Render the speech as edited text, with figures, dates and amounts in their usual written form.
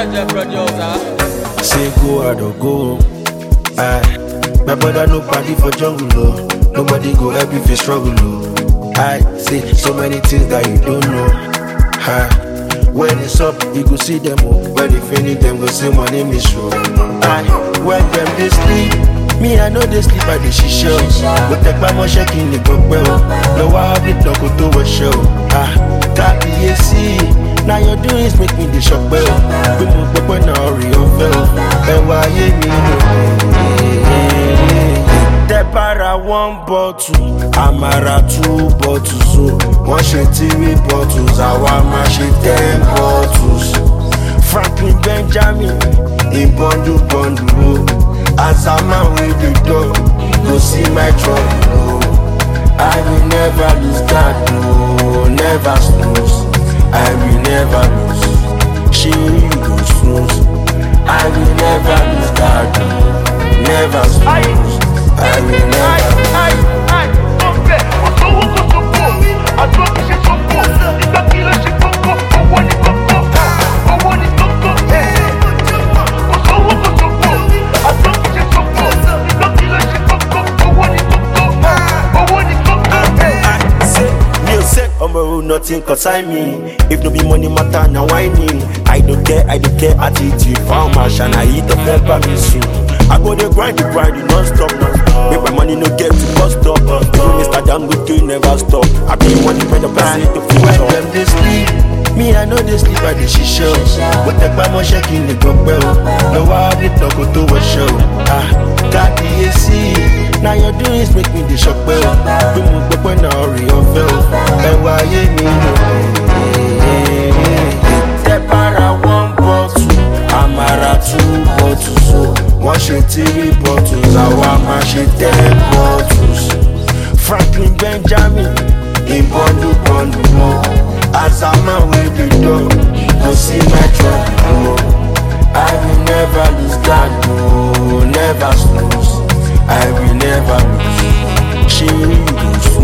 Say go out or go. Aye. My brother no party for jungle, oh. Nobody go help if you struggle, oh. I say so many things that you don't know. Aye. When it's up, you go see them, oh. When they finish them, go say my name is show. Aye. When them they sleep, me I know they sleep at the shisha. But take my money shaking the go well. No I have it, no go to a show. Ah, got the AC. Now your doings make me the shock bell. We move up when I real fell. And why you Depara 1 bottle, Amara 2 bottles. So 1 3 bottles, Awama 10 bottles. Franklin Benjamin, in bundle. As a man with the door, go see my trouble. I will never lose that, no, never snooze. I will never lose. She you go snooze. I will never lose that. Never snooze. I will never. Nothing concern me. If no be money matter, now whining. I don't care, attitude. Found my shine, I eat the pepper me soon. I go the grind, non-stop. Make my money no get to bust up. Even Mr. Dangote never stop. I be the one to pay the price to feel when them they sleep, me I know they sleep at the shisha. But take my money shaking the go well. No I have it, no go to a show. Ah, got the AC. Now your doings make me the shock bell. We move up when I real fell. And why you Depara 1 bottle, Amara 2 bottles. So 1 3 bottles, Awama 10 bottles. Franklin Benjamin, in bundle. As a man with the door, go see my trouble. I will never lose that, no, never snooze. I will never lose. She will